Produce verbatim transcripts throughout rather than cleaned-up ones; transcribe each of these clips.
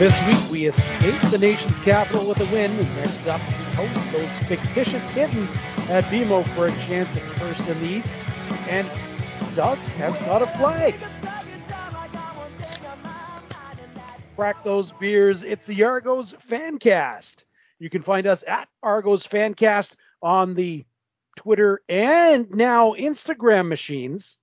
This week we escaped the nation's capital with a win, and next up we host those fictitious kittens at B M O for a chance at first in the East, and Doug has got a flag. Crack those beers, it's the Argos Fancast. You can find us at Argos Fancast on the Twitter and now Instagram machines.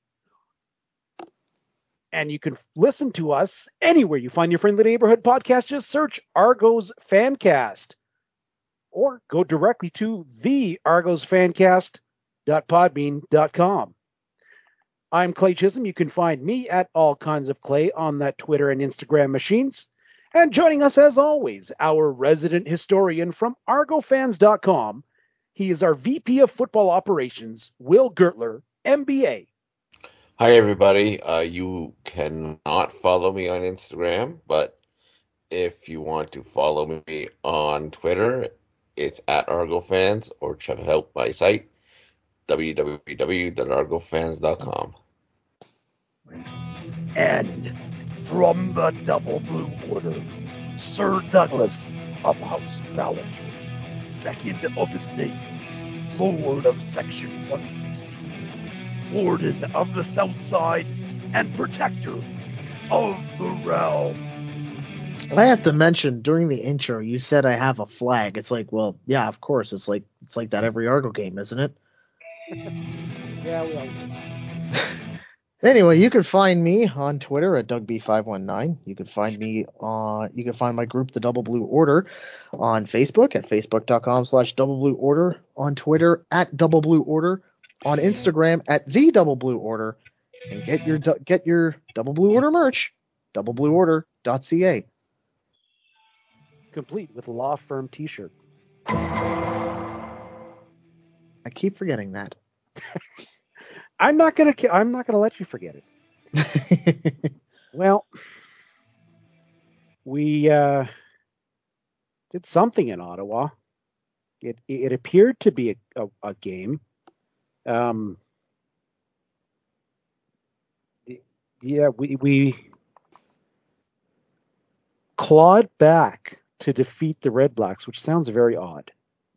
And you can listen to us anywhere you find your friendly neighborhood podcast. Just search Argos Fancast or go directly to the argos fancast dot podbean dot com. I'm Clay Chisholm. You can find me at All Kinds of Clay on that Twitter and Instagram machines. And joining us, as always, our resident historian from argo fans dot com. He is our V P of Football Operations, Will Gertler, M B A. Hi, everybody. Uh, you cannot follow me on Instagram, but if you want to follow me on Twitter, it's at ArgoFans, or check out my site, w w w dot argo fans dot com. And from the Double Blue Order, Sir Douglas of House Ballinger, second of his name, Lord of Section one sixty. Warden of the South Side and Protector of the Realm. I have to mention, during the intro, you said I have a flag. It's like, well, yeah, of course. It's like it's like that every Argo game, isn't it? Yeah, we always. Anyway, you can find me on Twitter at Doug B five one nine. You can find me on. You can find my group, the Double Blue Order, on Facebook at facebook dot com slash Double Blue Order. On Twitter at Double Blue Order. On Instagram at the Double Blue Order, and get your get your Double Blue Order merch, double blue order dot c a. Complete with law firm T-shirt. I keep forgetting that. I'm not gonna. I'm not gonna let you forget it. Well, we uh, did something in Ottawa. It it appeared to be a, a, a game. Um, yeah, we, we clawed back to defeat the Red Blacks, which sounds very odd.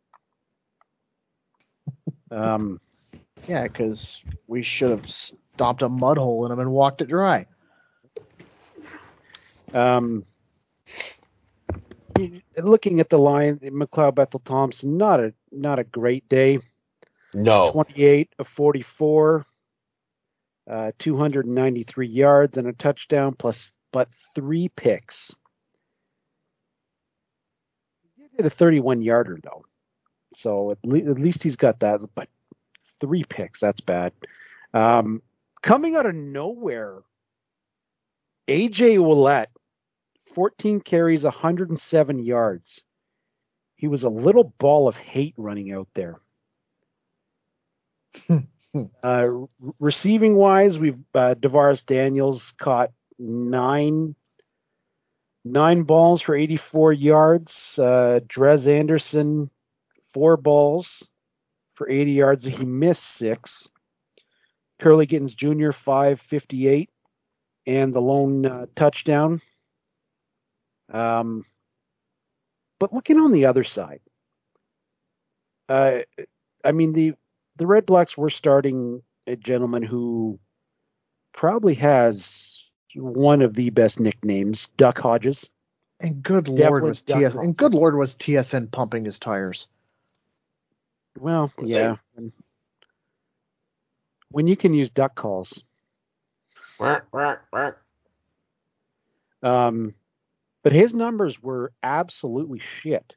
Um, yeah, because we should have stomped a mud hole in them and walked it dry. Um, looking at the line, McLeod Bethel Thompson, not a not a great day. No. twenty-eight of forty-four, uh, two hundred ninety-three yards and a touchdown, plus but three picks. He did a thirty-one yarder though, so at, le- at least he's got that. But three picks, that's bad. Um, coming out of nowhere, A J Ouellette, fourteen carries, one hundred seven yards. He was a little ball of hate running out there. uh, receiving wise, we've uh, Devaris Daniels caught nine nine balls for eighty-four yards. Uh, Drez Anderson, four balls for eighty yards. He missed six. Curly Gittens Junior, five fifty-eight, and the lone uh, touchdown. Um, but looking on the other side, uh, I mean the. The Red Blacks were starting a gentleman who probably has one of the best nicknames, Duck Hodges. And good lord was T S N. And good lord was T S N pumping his tires. Well, yeah. When you can use duck calls. um, but his numbers were absolutely shit.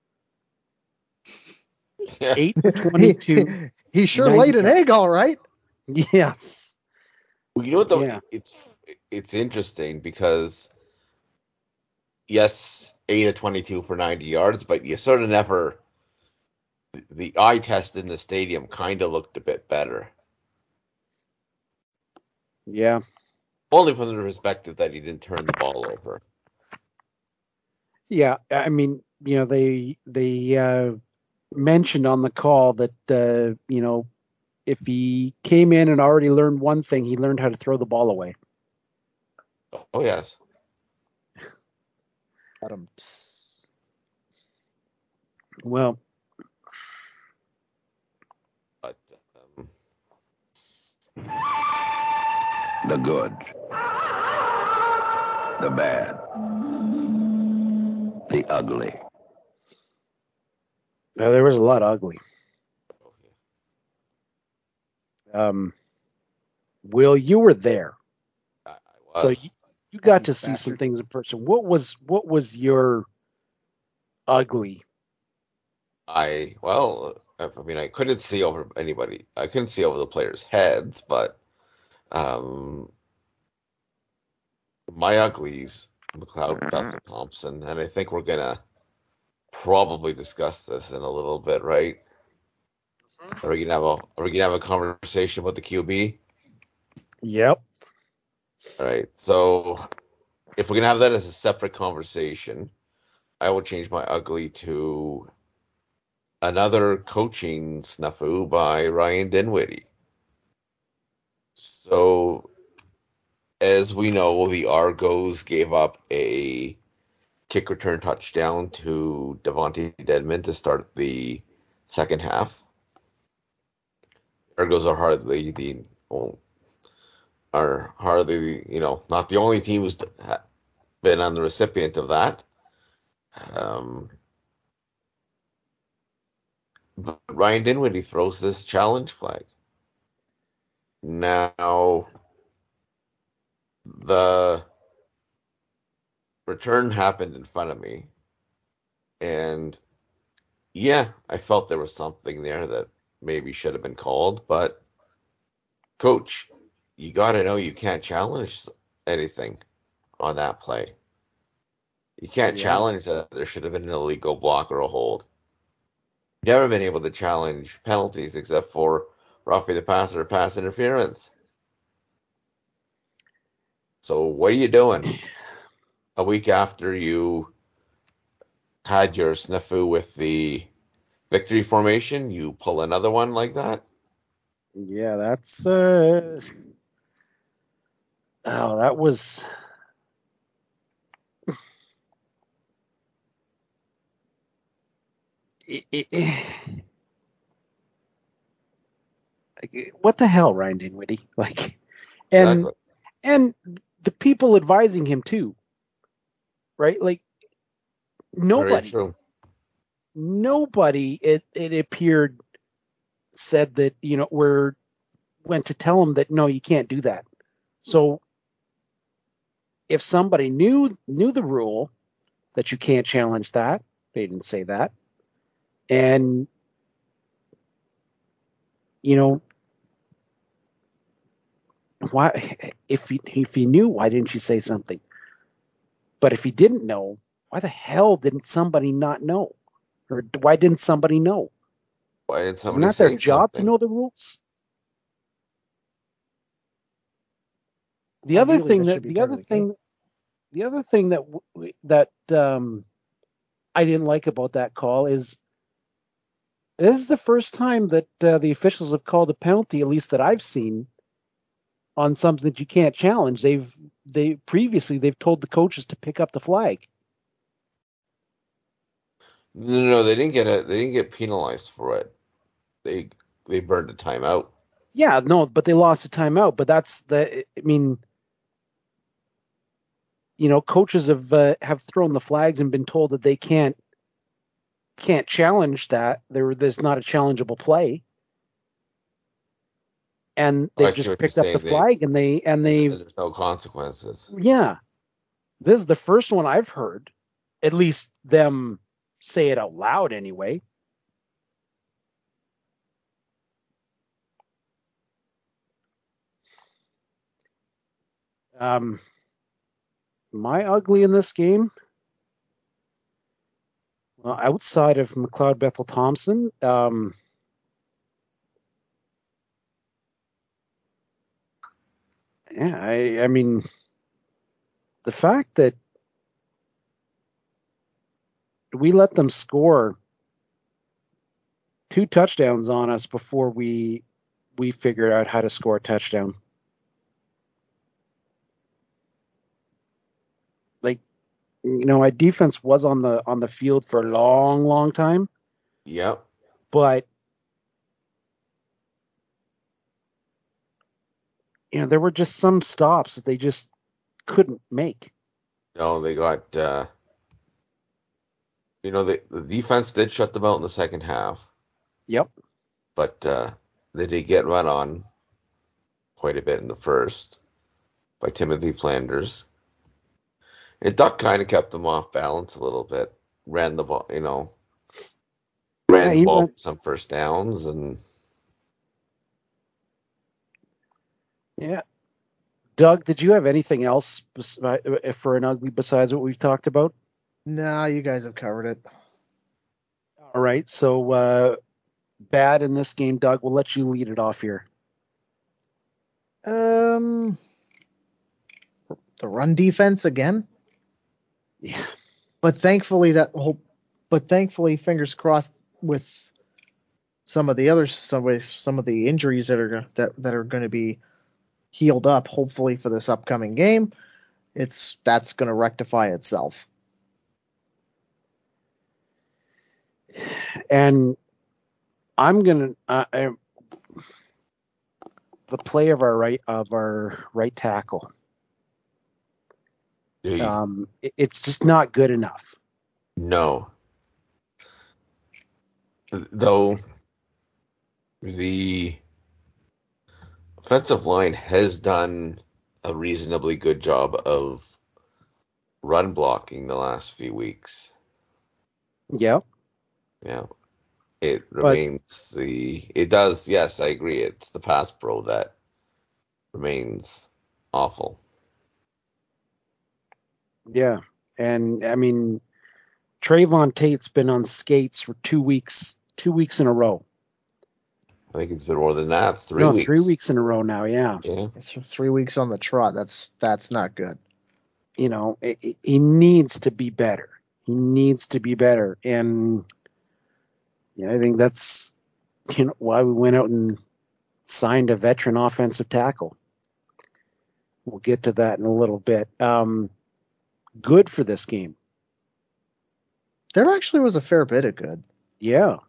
Yeah. eight for twenty-two. he, he sure laid an egg, all right. Yes. Well, you know what, though? Yeah. It's it's interesting because, yes, eight of twenty-two for ninety yards, but you sort of never, the eye test in the stadium kind of looked a bit better. Yeah. Only from the perspective that he didn't turn the ball over. Yeah, I mean, you know, they, they, uh, mentioned on the call that, uh, you know, if he came in and already learned one thing, he learned how to throw the ball away. Oh, yes. Adam. Well, But um, The good, the bad, the ugly. uh, there was a lot of ugly. oh, yeah. Um, Will, you were there, I, I so was. you, you got You to see some bastard. things in person. What was what was your ugly? I well, I I mean, I couldn't see over anybody. I couldn't see over the players' heads, but um, my uglies, McLeod, Bethel, Thompson, and I think we're gonna probably discuss this in a little bit, right? Are we gonna have a Are we gonna have a conversation about the Q B? Yep. All right. So if we're gonna have that as a separate conversation, I will change my ugly to another coaching snafu by Ryan Dinwiddie. So as we know, the Argos gave up a kick return touchdown to Devontae Dedmon to start the second half. Argos are hardly the well, are hardly you know not the only team who's been on the recipient of that. Um, but Ryan Dinwiddie throws this challenge flag. Now the return happened in front of me, and yeah, I felt there was something there that maybe should have been called, but coach, you got to know you can't challenge anything on that play. You can't Yeah. challenge that there should have been an illegal block or a hold. Never been able to challenge penalties except for roughing the passer or pass interference. So what are you doing a week after you had your snafu with the victory formation? You pull another one like that? Yeah, that's uh oh, that was it, it, it- what the hell, Ryan Dinwiddie? Like, and Exactly. and the people advising him too, right? Like Very nobody, true. nobody it it appeared said that, you know, we're went to tell him that no, you can't do that. So if somebody knew knew the rule that you can't challenge that, they didn't say that. And you know, why if he if he knew, why didn't you say something? But if he didn't know, why the hell didn't somebody not know? Or why didn't somebody know? Why didn't Isn't somebody that their say job to something? know the rules? The other Ideally, thing that should that be the part other of the game. thing the other thing that w- that um, I didn't like about that call is this is the first time that uh, the officials have called a penalty, at least that I've seen, on something that you can't challenge. They've they previously they've told the coaches to pick up the flag. No, no, no, they didn't get a they didn't get penalized for it. They they burned a timeout. Yeah, no, but they lost a timeout. But that's the I mean, you know, coaches have uh, have thrown the flags and been told that they can't can't challenge that. There, there's not a challengeable play, and I they've see just what you're picked up the saying. They flag and they and and, they and there's no consequences. yeah. This is the first one I've heard, at least them say it out loud anyway. Um, my ugly in this game, well, outside of McLeod Bethel Thompson, um, yeah, I, I mean, the fact that we let them score two touchdowns on us before we we figured out how to score a touchdown. Like, you know, our defense was on the on the field for a long, long time, Yep. but you know, there were just some stops that they just couldn't make. No, they got, uh, you know, the, the defense did shut them out in the second half, Yep. but uh, they did get run on quite a bit in the first by Timothy Flanders. And Duck kind of kept them off balance a little bit. Ran the ball, you know, ran Yeah, the he ball ran, for some first downs, and yeah. Doug, did you have anything else besi- for an ugly besides what we've talked about? Nah, you guys have covered it. All right, so uh, bad in this game, Doug. We'll let you lead it off here. Um, the run defense again, Yeah, but thankfully that whole, but thankfully, fingers crossed with some of the other some of some of the injuries that are that that are going to be healed up. Hopefully for this upcoming game, it's that's going to rectify itself. and I'm gonna uh, I, the play of our right of our right tackle. they, Um, it- it's just not good enough. no. Though the offensive line has done a reasonably good job of run blocking the last few weeks. Yeah, Yeah. It but remains the it does, yes, I agree. It's the pass pro that remains awful. yeah, and I mean Trayvon Tate's been on skates for two weeks, two weeks in a row. I think it's been more than that, three No, weeks. three weeks in a row now. Yeah, Yeah. It's three weeks on the trot. That's that's not good. you know, it, it- he needs to be better. He needs to be better, and yeah, I think that's you know why we went out and signed a veteran offensive tackle. We'll get to that in a little bit. Um, good for this game. There actually was a fair bit of good. Yeah,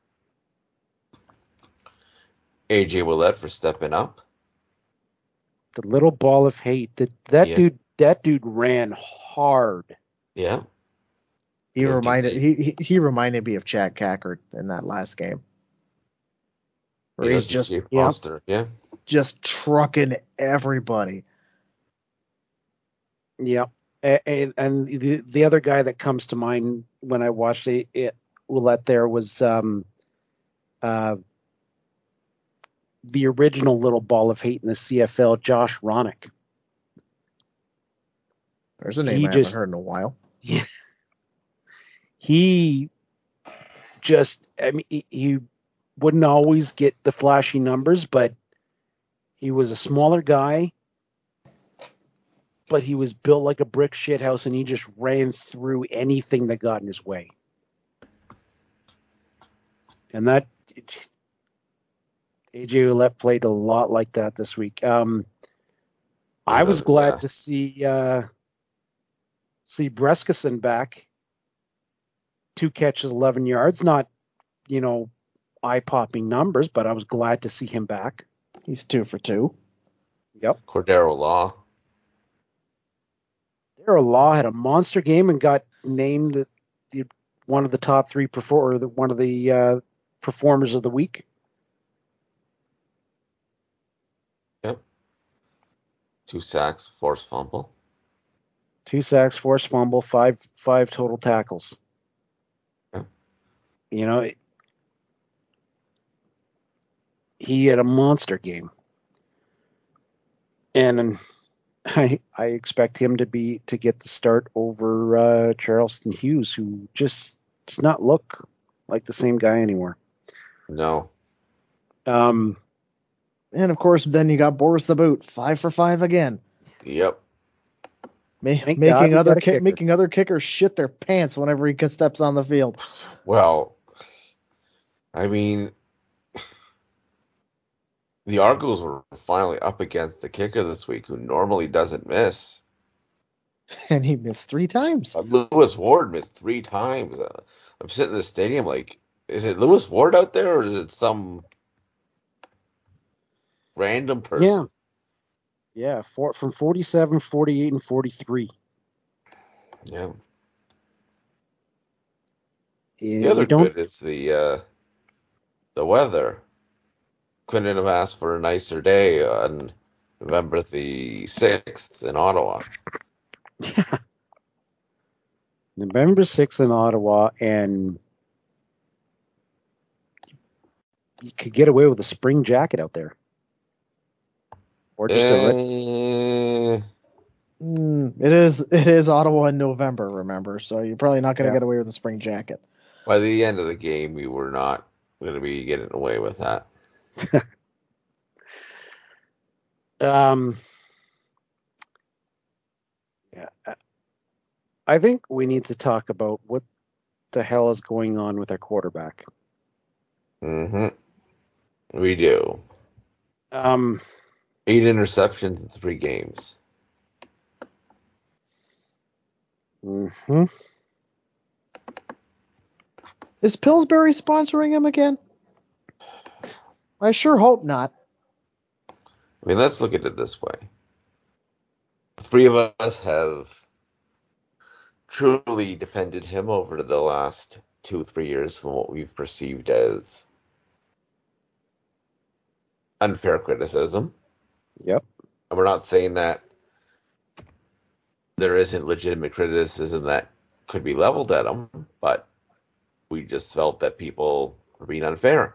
A J Willett for stepping up. the little ball of hate. That that Yeah. dude, that dude ran hard. Yeah. He Yeah, reminded D K. he, he he reminded me of Chad Cackert in that last game, where You know, he's just D K Yeah. Foster. Yeah. just trucking everybody. Yeah, and, and the the other guy that comes to mind when I watched it, it Willette there was um, uh, the original little ball of hate in the C F L, Josh Ronick. There's a name He I haven't just heard in a while. he just I mean he, he wouldn't always get the flashy numbers, but he was a smaller guy, but he was built like a brick shithouse, and he just ran through anything that got in his way. And that A J Ouellette played a lot like that this week. Um, I was was, glad uh, to see uh, see Breskeson back. Two catches, eleven yards. Not, you know, eye-popping numbers, but I was glad to see him back. He's two for two. Yep. Cordero Law. Darrell Law had a monster game and got named the, the one of the top three perfor- or the, one of the uh, performers of the week. Yep. Two sacks, forced fumble. Two sacks, forced fumble, five five total tackles. Yeah. You know, he had a monster game, and I I expect him to be to get the start over uh, Charleston Hughes, who just does not look like the same guy anymore. No. Um, And of course, then you got Boris the Boot, five for five again, Yep. Ma- Thank God making we other got a ki- kicker. making other kickers shit their pants whenever he steps on the field. Well, I mean, the Argos were finally up against the kicker this week, who normally doesn't miss. and he missed three times. Uh, Lewis Ward missed three times. Uh, I'm sitting in the stadium like, is it Lewis Ward out there or is it some random Yeah. person? Yeah. For, from forty-seven, forty-eight, and forty-three. Yeah. You, The other you don't. good is the uh, the weather. Couldn't have asked for a nicer day on November the sixth in Ottawa. Yeah. November sixth in Ottawa, and you could get away with a spring jacket out there. Or just a red. Eh, Mm, it is it is Ottawa in November, remember? So you're probably not going to Yeah. get away with a spring jacket. by the end of the game, we were not going to be getting away with that. Um, yeah, I think we need to talk about what the hell is going on with our quarterback. Mm-hmm. We do. Um, Eight interceptions in three games. hmm Is Pillsbury sponsoring him again? I sure hope not. I mean, let's look at it this way. The three of us have truly defended him over the last two, three years from what we've perceived as unfair criticism. Yep. And we're not saying that there isn't legitimate criticism that could be leveled at him, but we just felt that people were being unfair.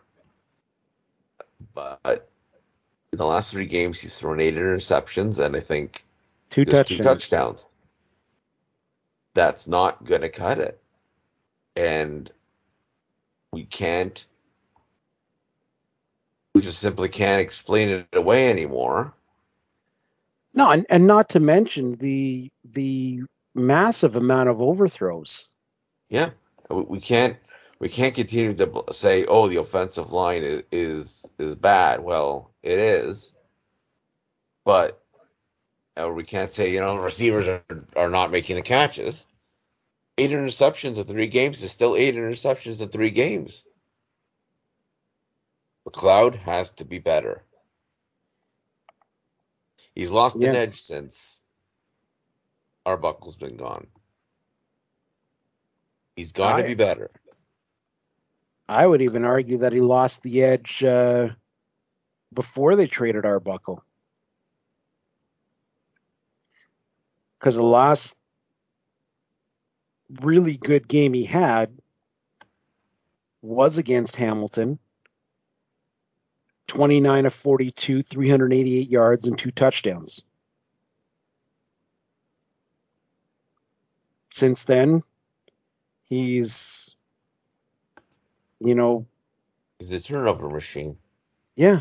But in the last three games, he's thrown eight interceptions, and I think Two just touchdowns. two touchdowns. That's not going to cut it. And we can't, we just simply can't explain it away anymore. No, and, and not to mention the the massive amount of overthrows. Yeah, we we can't we can't continue to say, oh, the offensive line is is, is bad. Well, it is, but or we can't say, you know, receivers are, are not making the catches. Eight interceptions in three games is still eight interceptions in three games. McLeod has to be better. He's lost Yeah. an edge since Arbuckle's been gone. He's got to I- be better. I would even argue that he lost the edge uh, before they traded Arbuckle. Because the last really good game he had was against Hamilton. twenty-nine of forty-two, three hundred eighty-eight yards, and two touchdowns. Since then, he's, you know, He's a turnover machine. yeah,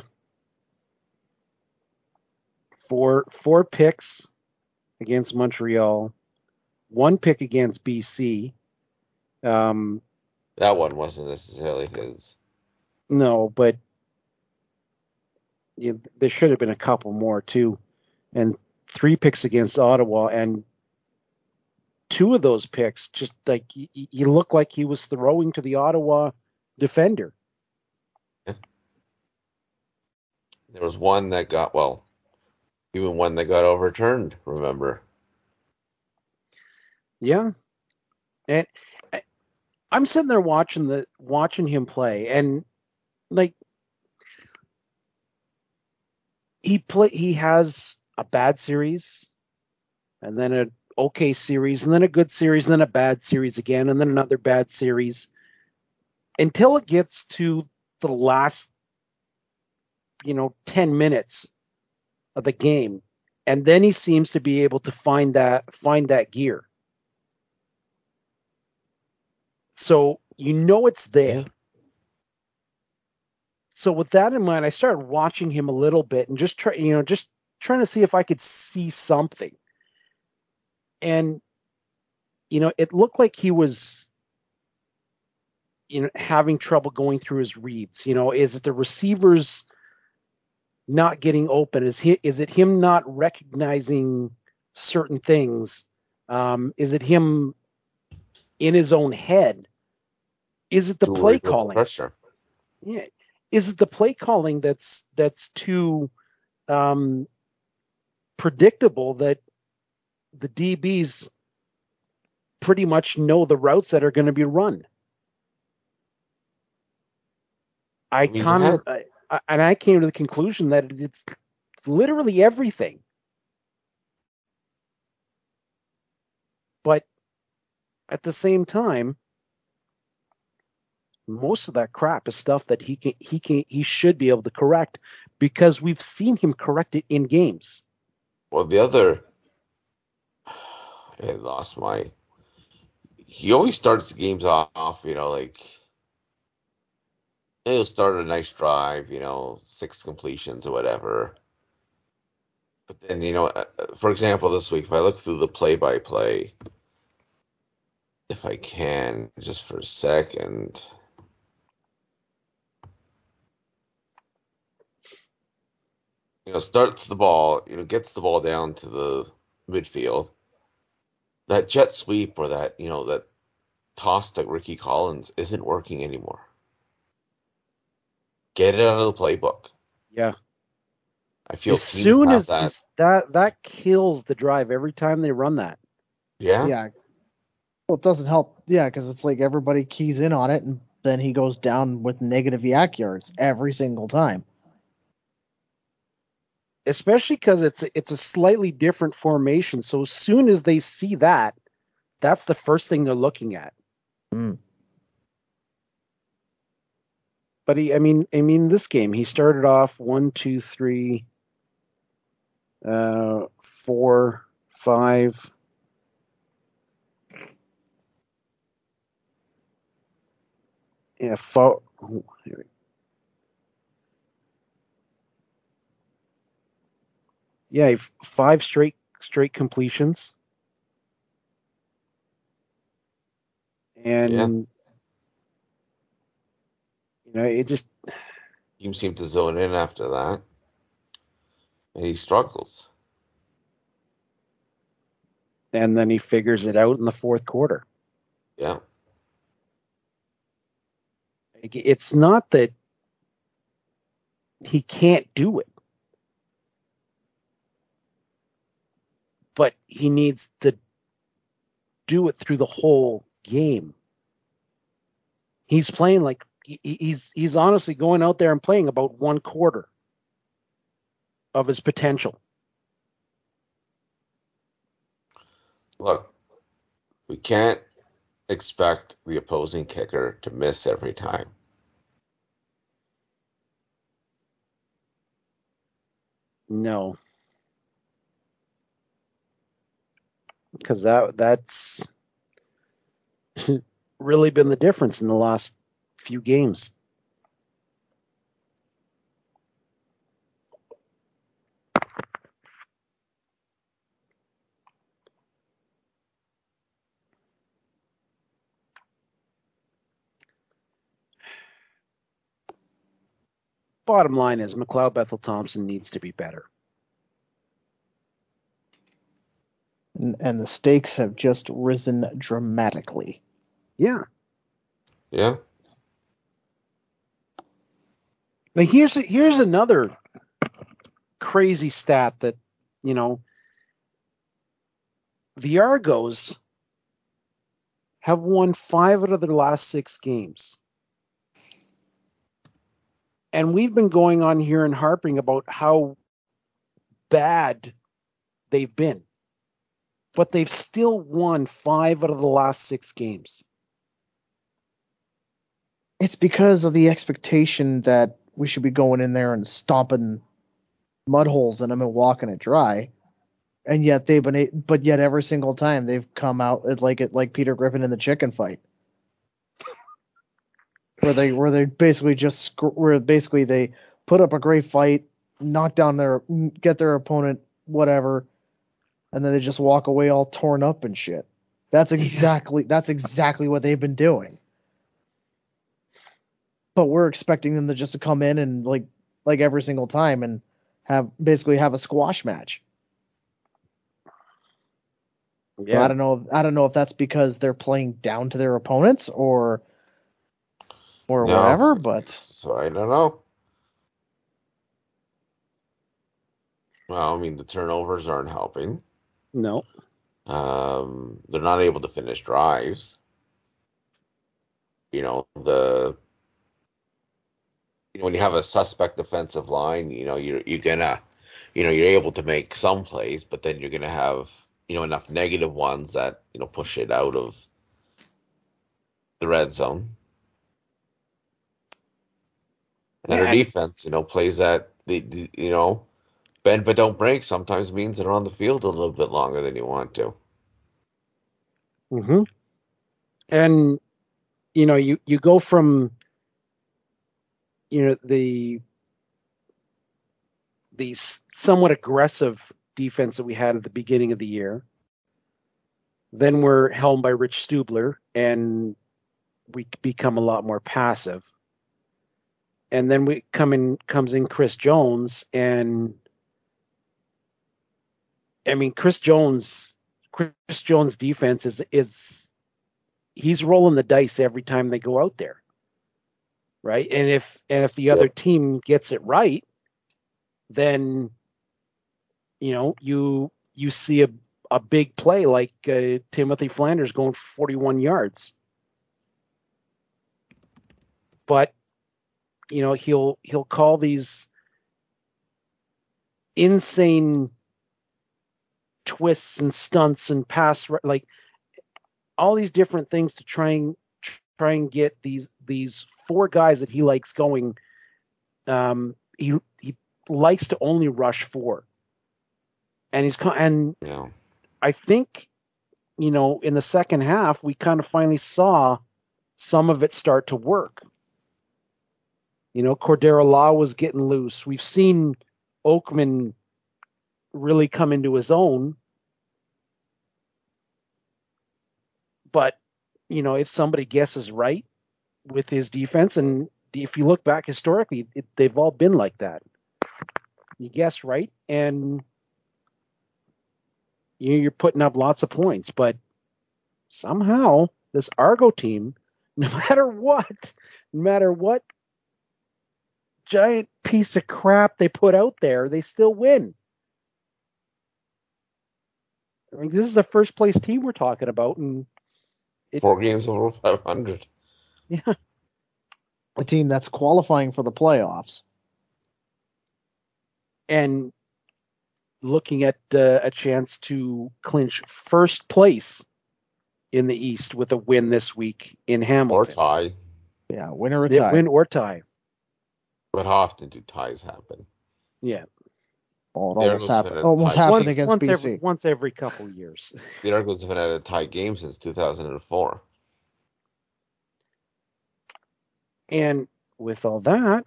four four picks against Montreal, one pick against B C. Um, That one wasn't necessarily his. no, but you, there should have been a couple more too, and three picks against Ottawa, and two of those picks just like you, you look like he was throwing to the Ottawa defender. There was one that got, well, even one that got overturned, remember? Yeah, and I- I'm sitting there watching the watching him play, and like he play he has a bad series, and then an okay series, and then a good series, and then a bad series again, and then another bad series, until it gets to the last, you know, ten minutes of the game, and then he seems to be able to find that find that gear. So you know it's there. Yeah. So with that in mind, I started watching him a little bit and just try, you know, just trying to see if I could see something. And you know, it looked like he was, you know, having trouble going through his reads. You know, is it the receivers not getting open? Is he is it him not recognizing certain things Um, is it him in his own head? Is it the Too play worried about the calling? pressure. Yeah. Is it the play calling that's that's too um, predictable that the D Bs pretty much know the routes that are going to be run? I I mean, you had kind of, I, and I came to the conclusion that it's literally everything. But at the same time, most of that crap is stuff that he can, he can, he should be able to correct because we've seen him correct it in games. well the other. I lost my. He always starts the games off, you know, like he'll start a nice drive, you know, six completions or whatever. But then, you know, uh, uh, for example, this week, if I look through the play-by-play, if I can, just for a second, you know, starts the ball, you know, gets the ball down to the midfield. That jet sweep or that, you know, that toss to Ricky Collins isn't working anymore. Get it out of the playbook. Yeah. I feel As teams soon have as, that. as that, that kills the drive every time they run that. Yeah. Yeah. Well, it doesn't help. Yeah, because it's like everybody keys in on it, and then he goes down with negative yak yards every single time. Especially because it's it's a slightly different formation. So as soon as they see that, that's the first thing they're looking at. Mm. But he, I mean, I mean, this game he started off one, two, three, uh, four, five. Yeah, four. Oh, yeah, five straight straight completions, and Yeah. you know, it just Teams seem to zone in after that, and he struggles. and then he figures it out in the fourth quarter. Yeah. It's not that he can't do it, but he needs to do it through the whole game. He's playing like he's he's honestly going out there and playing about one quarter of his potential. Look, we can't expect the opposing kicker to miss every time. No, because that that's really been the difference in the last few games. Bottom line is McLeod Bethel Thompson needs to be better. And, and the stakes have just risen dramatically. Yeah. Yeah. Now here's here's another crazy stat that, you know, the Argos have won five out of their last six games. And we've been going on here and harping about how bad they've been. But they've still won five out of the last six games. It's because of the expectation that we should be going in there and stomping mud holes in them and walking it dry. And yet they've been, but yet every single time they've come out like it, like Peter Griffin in the chicken fight, where they, where they basically just, where basically they put up a great fight, knock down their, get their opponent, whatever, and then they just walk away all torn up and shit. That's exactly, yeah. that's exactly what they've been doing. But we're expecting them to just to come in and like, like every single time and have basically have a squash match. Yeah. I don't know. I don't know if that's because they're playing down to their opponents or or No. whatever. But So I don't know. Well, I mean, the turnovers aren't helping. No. Um, they're not able to finish drives. You know, the you know, when you have a suspect defensive line, you know, you're you're gonna, you know, you're able to make some plays, but then you're gonna have, you know, enough negative ones that, you know, push it out of the red zone. And Yeah, their and defense, you know, plays that the, the you know, bend but don't break sometimes means they're on the field a little bit longer than you want to. hmm and you know, you you go from you know the the somewhat aggressive defense that we had at the beginning of the year. Then we're helmed by Rich Stubler, and we become a lot more passive. And then we come in comes in Chris Jones, and I mean Chris Jones Chris Jones defense is is he's rolling the dice every time they go out there. Right? And if and if the other Yep. team gets it right, then you know, you you see a a big play like uh, Timothy Flanders going for forty-one yards. But you know, he'll he'll call these insane twists and stunts and pass like all these different things to try and try and get these these four guys that he likes going. Um, he he likes to only rush four, and he's and Yeah. I think you know in the second half we kind of finally saw some of it start to work. You know, Cordero Law was getting loose. We've seen Oakman really come into his own. But, you know, if somebody guesses right with his defense, and if you look back historically, it, they've all been like that. You guess right, and you're putting up lots of points. But somehow, this Argo team, no matter what, no matter what giant piece of crap they put out there, they still win. I mean, this is the first place team we're talking about, and it, Four games over five hundred. Yeah, a team that's qualifying for the playoffs. And looking at uh, a chance to clinch first place in the East with a win this week in Or Hamilton. tie. Yeah, win or a Yeah, tie. win or tie. But how often do ties happen? Yeah. Oh, it The almost Argos have happened. had a Almost tie happened Once, against once B C. every once every couple years. The Argos haven't had a tie game since two thousand four. And with all that,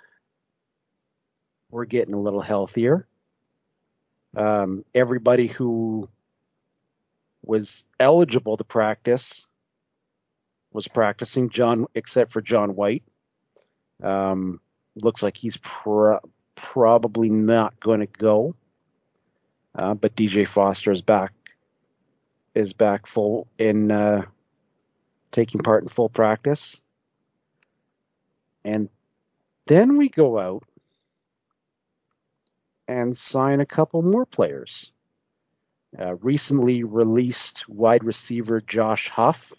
we're getting a little healthier. Um, everybody who was eligible to practice was practicing. John, except for John White, um, looks like he's pro- probably not going to go. Uh, but D J Foster is back. Is back full in uh, taking part in full practice. And then we go out and sign a couple more players. Uh, recently released wide receiver Josh Huff.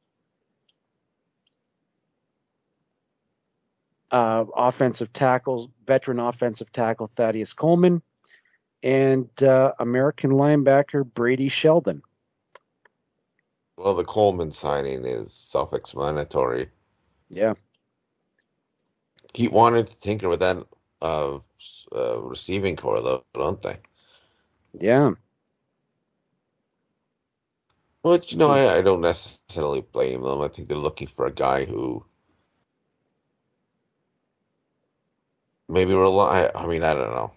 Uh, offensive tackles, veteran offensive tackle Thaddeus Coleman, and uh, American linebacker Brady Sheldon. Well, the Coleman signing is self-explanatory. Yeah. Keep wanting to tinker with that uh, uh, receiving core, though, don't they? Yeah. But, you know, I, I don't necessarily blame them. I think they're looking for a guy who maybe rely. I mean, I don't know.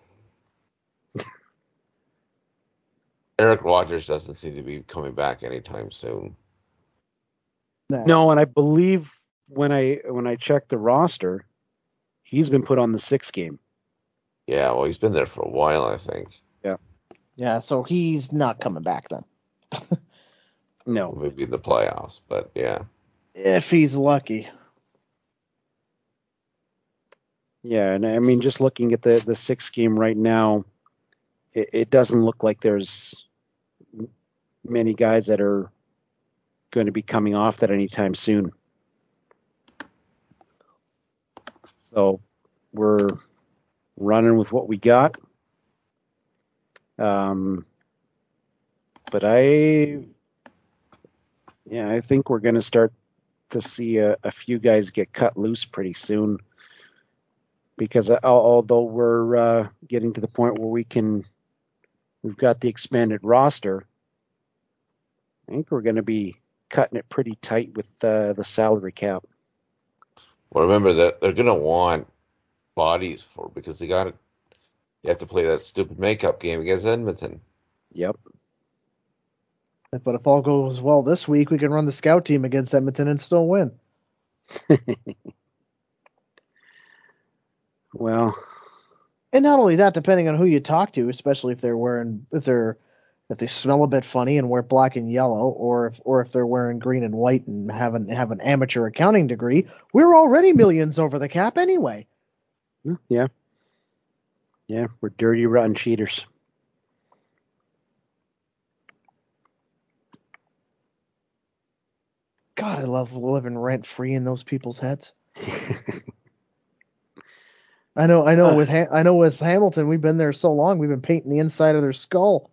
Eric Rogers doesn't seem to be coming back anytime soon. No. No, and I believe when I when I checked the roster, he's been put on the sixth game. Yeah, well, he's been there for a while, I think. Yeah. Yeah, so he's not coming back then. No. Maybe the playoffs, but yeah. If he's lucky. Yeah, and I mean, just looking at the, the sixth game right now, it, it doesn't look like there's many guys that are going to be coming off that anytime soon. So we're running with what we got. Um, but I, yeah, I think we're going to start to see a, a few guys get cut loose pretty soon. Because although we're uh, getting to the point where we can, we've got the expanded roster, I think we're going to be cutting it pretty tight with uh, the salary cap. Well, remember that they're going to want bodies for because they got to, you have to play that stupid makeup game against Edmonton. Yep. But if all goes well this week, we can run the scout team against Edmonton and still win. Well, and not only that, depending on who you talk to, especially if they're wearing if they're if they smell a bit funny and wear black and yellow, or if or if they're wearing green and white and have an have an amateur accounting degree, we're already millions over the cap anyway. Yeah. Yeah, we're dirty, rotten cheaters. God, I love living rent free in those people's heads. I know, I know. Uh, with ha- I know with Hamilton, we've been there so long. We've been painting the inside of their skull.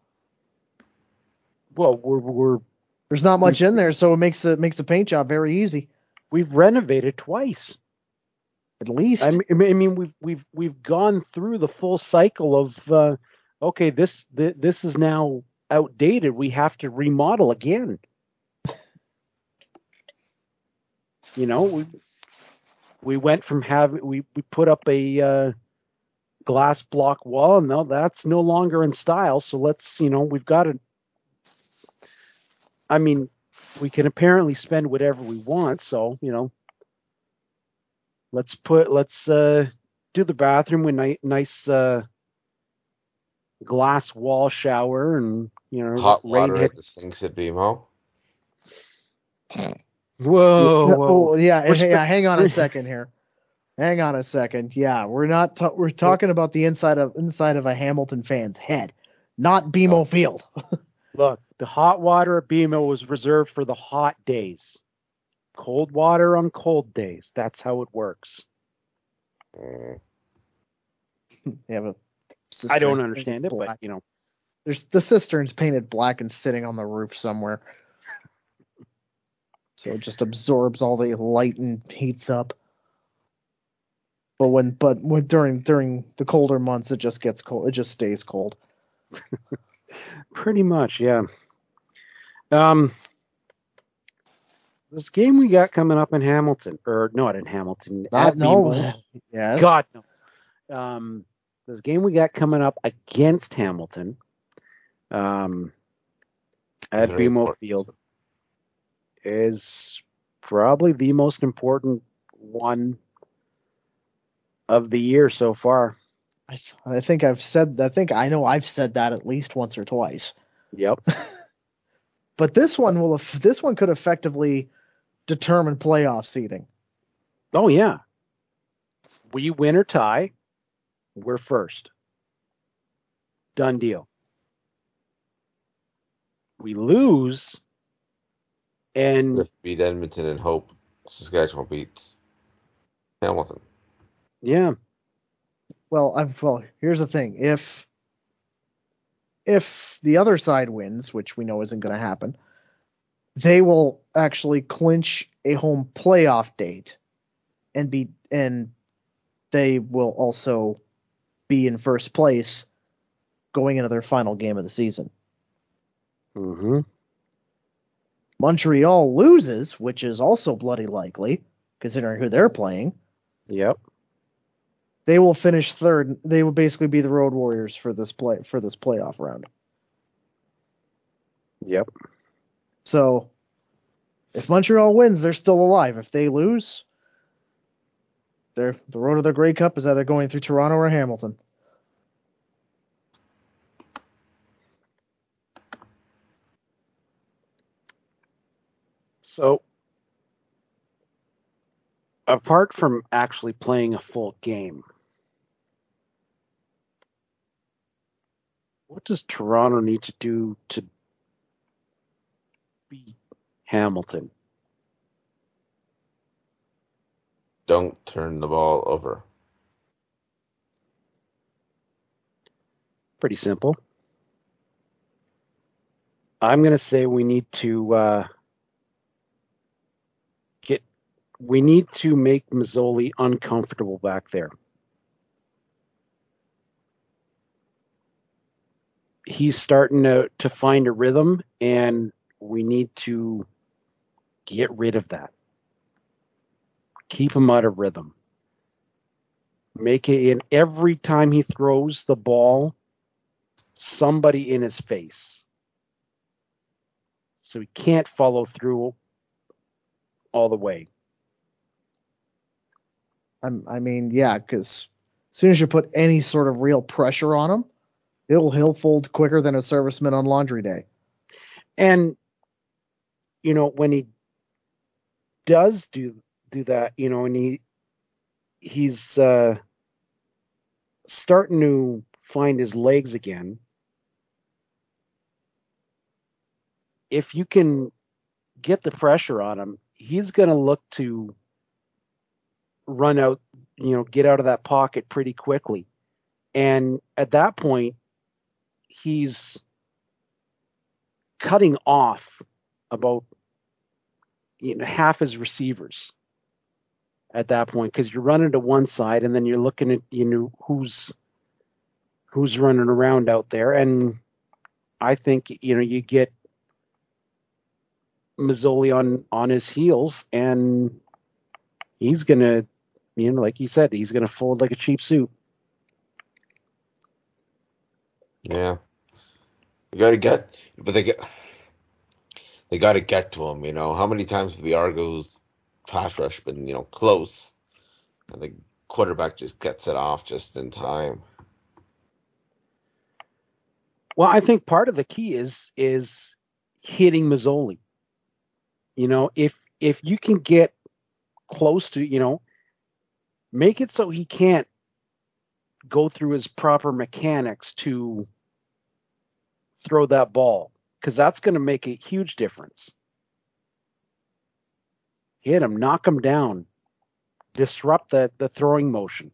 Well, we're we're there's not much in there, so it makes the makes the paint job very easy. We've renovated twice, at least. I mean, I mean we've we've we've gone through the full cycle of uh, okay, this th- this is now outdated. We have to remodel again. You know, we. We went from having we, we put up a uh, glass block wall, and now that's no longer in style. So let's you know we've got to. I mean, we can apparently spend whatever we want. So you know, let's put let's uh, do the bathroom with ni- nice uh, glass wall shower, and you know, hot rain water hit. at the sinks at B M O. Whoa, whoa. Oh yeah, yeah. Hang on a second here. Hang on a second. Yeah, we're not. Ta- we're talking about the inside of inside of a Hamilton fan's head, not B M O oh. Field. Look, the hot water at B M O was reserved for the hot days. Cold water on cold days. That's how it works. Mm. have a I don't understand it, black. But you know, there's the cistern's painted black and sitting on the roof somewhere. So it just absorbs all the light and heats up. But when, but when during during the colder months, it just gets cold. It just stays cold. Pretty much, yeah. Um, this game we got coming up in Hamilton, or not in Hamilton, not, at no, B M O. Yes. God no. Um, this game we got coming up against Hamilton, um, at B M O Field is probably the most important one of the year so far. I, th- I think I've said. I think I know I've said that at least once or twice. Yep. But this one will. This one could effectively determine playoff seeding. Oh yeah. We win or tie, we're first. Done deal. We lose, and we have to beat Edmonton and hope Saskatchewan beats Hamilton. Yeah. Well, I've, well, here's the thing. If if the other side wins, which we know isn't going to happen, they will actually clinch a home playoff date, and be and they will also be in first place going into their final game of the season. Mm-hmm. Montreal loses, which is also bloody likely, considering who they're playing. Yep. They will finish third. They will basically be the Road Warriors for this play for this playoff round. Yep. So, if Montreal wins, they're still alive. If they lose, they're the road to the Grey Cup is either going through Toronto or Hamilton. So, apart from actually playing a full game, what does Toronto need to do to beat Hamilton? Don't turn the ball over. Pretty simple. I'm going to say we need to uh, get, we need to make Mazzoli uncomfortable back there. He's starting to, to find a rhythm, and we need to get rid of that. Keep him out of rhythm. Make it in every time he throws the ball, somebody in his face. So he can't follow through all the way. I'm, I mean, yeah, because as soon as you put any sort of real pressure on him, he'll he'll fold quicker than a serviceman on laundry day. And you know, when he does do do that, you know, and he he's uh, starting to find his legs again. If you can get the pressure on him, he's going to look to run out, you know, get out of that pocket pretty quickly. And at that point, he's cutting off about, you know, half his receivers at that point, because you're running to one side and then you're looking at, you know, who's who's running around out there. And I think, you know, you get Mazzoli on on his heels, and he's gonna, you know, like you said, he's gonna fold like a cheap suit. Yeah, you got to get, but they get, they got to get to him. You know, how many times have the Argos pass rush been, you know, close, and the quarterback just gets it off just in time? Well, I think part of the key is is hitting Mazzoli. You know, if if you can get close to, you know, make it so he can't go through his proper mechanics to throw that ball, because that's going to make a huge difference. Hit him, knock him down, disrupt the, the throwing motion.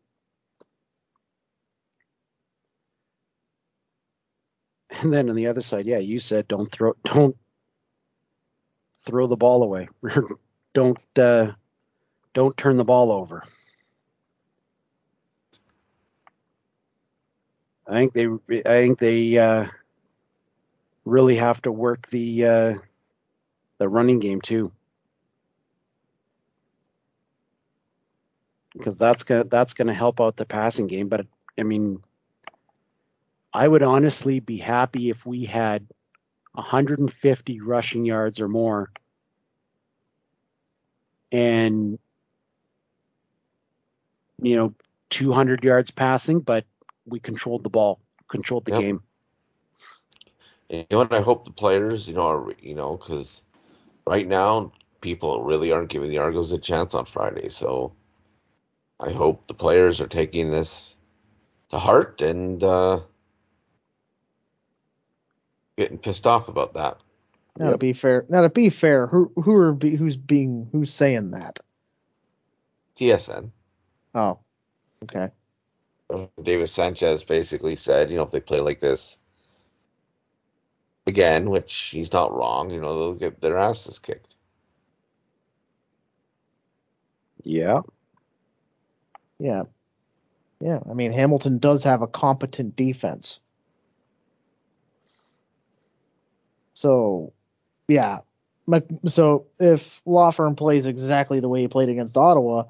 And then on the other side, yeah, you said don't throw don't throw the ball away. don't uh, don't turn the ball over. I think they I think they uh, really have to work the uh, the running game too, because that's gonna that's gonna help out the passing game. But I mean, I would honestly be happy if we had one hundred fifty rushing yards or more, and you know, two hundred yards passing, but we controlled the ball, controlled the Yep. game. And you know what? I hope the players, you know, are, you know, because right now people really aren't giving the Argos a chance on Friday. So I hope the players are taking this to heart and uh, getting pissed off about that. Now Yep. to be fair, now to be fair, who who are be, who's being who's saying that? T S N. Oh, okay. David Sanchez basically said, you know, if they play like this again, which he's not wrong, you know, they'll get their asses kicked. Yeah. Yeah. Yeah. I mean, Hamilton does have a competent defense. So, yeah. Like, so if Lawfern plays exactly the way he played against Ottawa,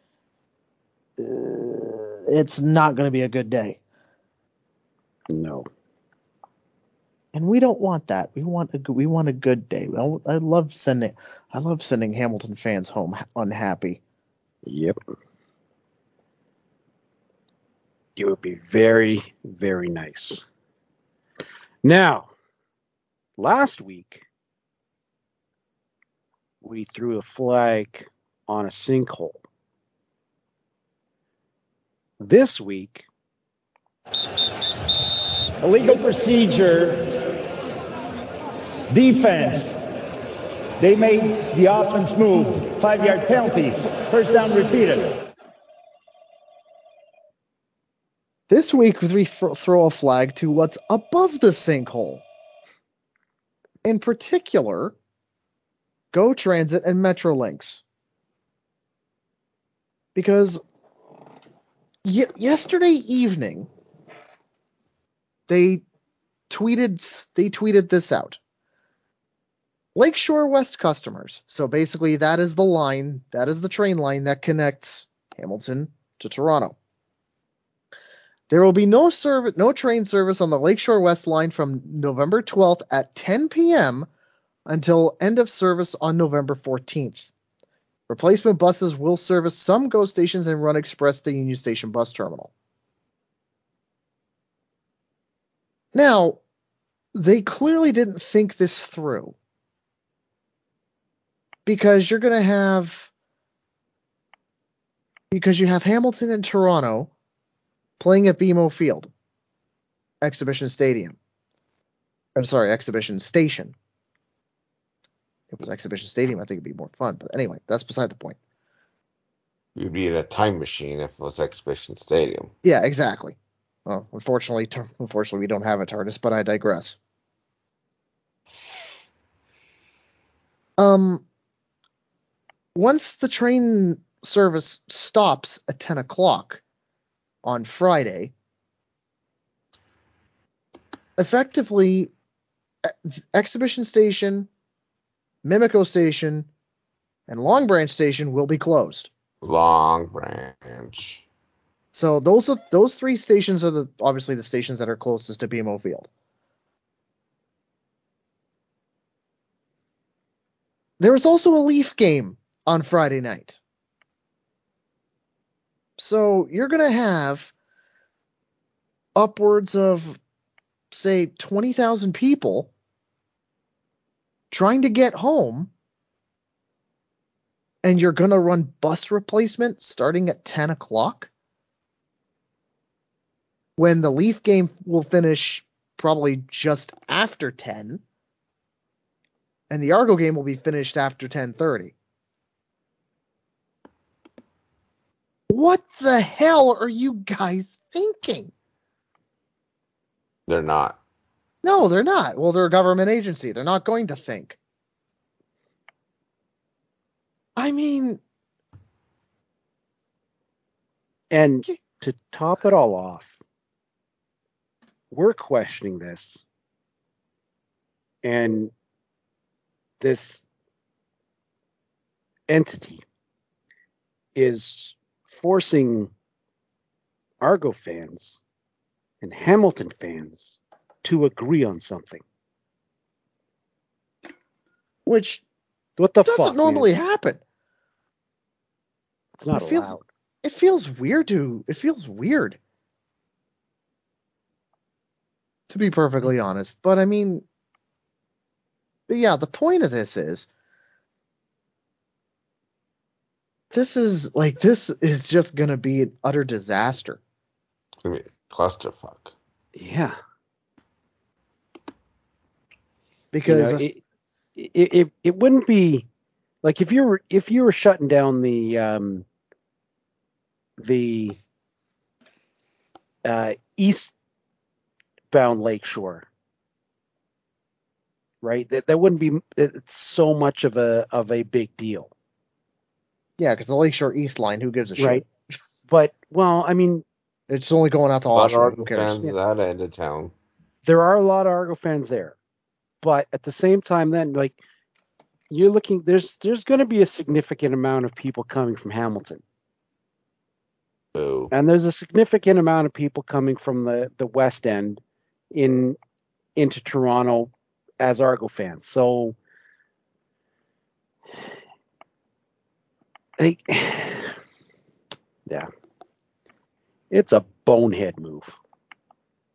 uh, it's not going to be a good day. No. And we don't want that. We want a good, we want a good day. I, I love sending I love sending Hamilton fans home unhappy. Yep. It would be very, very nice. Now, last week, we threw a flag on a sinkhole. This week, illegal procedure, defense. They made the offense move. Five-yard penalty. First down repeated. This week, we throw a flag to what's above the sinkhole. In particular, Go Transit and Metrolinx. Because y- yesterday evening, they tweeted they tweeted this out. Lakeshore West customers. So basically, that is the line, that is the train line that connects Hamilton to Toronto. There will be no service, no train service on the Lakeshore West line from November twelfth at ten p.m. until end of service on November fourteenth. Replacement buses will service some GO stations and run express to Union Station bus terminal. Now, they clearly didn't think this through. Because you're going to have, because you have Hamilton and Toronto playing at B M O Field, Exhibition Stadium. I'm sorry, Exhibition Station. If it was Exhibition Stadium, I think it'd be more fun. But anyway, that's beside the point. You'd be in a time machine if it was Exhibition Stadium. Yeah, exactly. Well, unfortunately, t- unfortunately, we don't have a TARDIS, but I digress. Um, once the train service stops at ten o'clock on Friday, effectively, Exhibition Station, Mimico Station, and Long Branch Station will be closed. Long Branch. So those are those three stations are the obviously the stations that are closest to B M O Field. There was also a Leaf game on Friday night. So you're going to have upwards of, say, twenty thousand people trying to get home, and you're going to run bus replacement starting at ten o'clock? When the Leaf game will finish probably just after ten, and the Argo game will be finished after ten thirty. What the hell are you guys thinking? They're not. No, they're not. Well, they're a government agency. They're not going to think. I mean... And to top it all off, we're questioning this. And this entity is forcing Argo fans and Hamilton fans to agree on something. Which what the doesn't fuck, normally man? happen. It's not it feels, allowed. It feels weird to. It feels weird. To be perfectly honest, but I mean, but yeah, the point of this is, this is like this is just gonna be an utter disaster. It's gonna be a clusterfuck. Yeah. Because you know, it, it it it wouldn't be like if you were if you were shutting down the um the uh, eastbound Lakeshore, right? That that wouldn't be it's so much of a of a big deal. Yeah, because the Lakeshore East line, who gives a shit? Right. But well, I mean, it's only going out to Oshawa. Who cares? Fans yeah. That end of town. There are a lot of Argo fans there, but at the same time, then like you're looking, there's there's going to be a significant amount of people coming from Hamilton. Boo. And there's a significant amount of people coming from the, the West End in into Toronto as Argo fans. So, like, yeah, it's a bonehead move.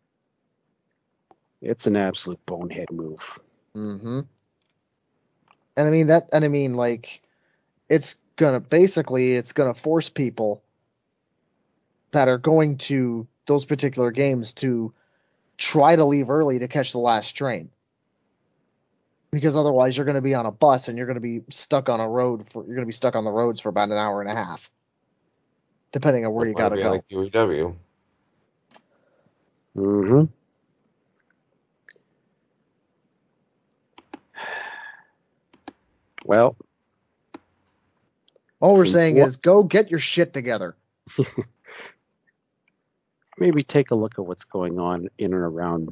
It's an absolute bonehead move. Mm-hmm. And I mean that, and I mean like, it's gonna basically it's gonna force people that are going to those particular games to try to leave early to catch the last train, because otherwise you're going to be on a bus and you're going to be stuck on a road for you're going to be stuck on the roads for about an hour and a half, depending on where you got to be go. Like U E W. Mm-hmm. Well, all we're from saying what- is go get your shit together. Maybe take a look at what's going on in and around.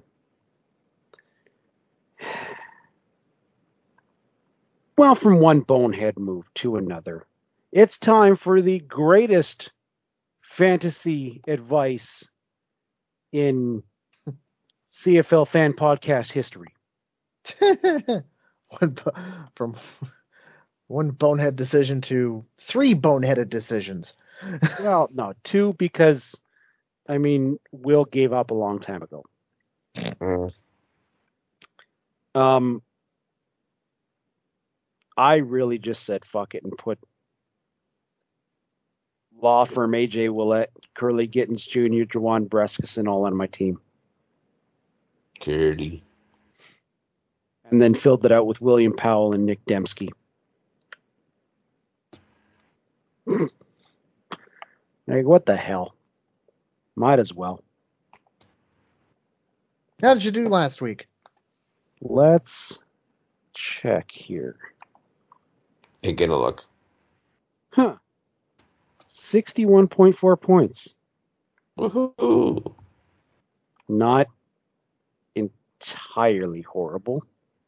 Well, from one bonehead move to another, it's time for the greatest fantasy advice in C F L fan podcast history. one, bo- from one bonehead decision to three boneheaded decisions. Well, no, two, because, I mean, Will gave up a long time ago. Mm. Um, I really just said fuck it and put Law Firm, A J Willett, Curly Gittins Junior, Jawan Brescison all on my team. Curdy. And then filled it out with William Powell and Nick Dembski. Like, what the hell? Might as well. How did you do last week? Let's check here. Hey, get a look. Huh. sixty-one point four points. Woohoo! Not entirely horrible.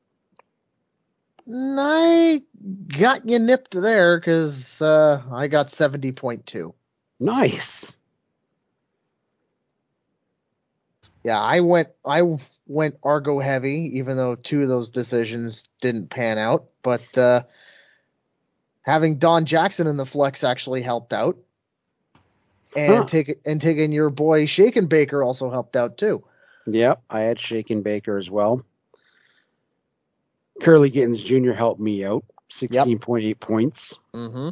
I got you nipped there because uh, I got seventy point two. Nice. Yeah, I went I went Argo heavy, even though two of those decisions didn't pan out. But uh, having Don Jackson in the flex actually helped out, and Huh. take and taking your boy Shaken Baker also helped out too. Yep, I had Shaken Baker as well. Curly Gittins Junior helped me out, sixteen point eight points. Mm-hmm.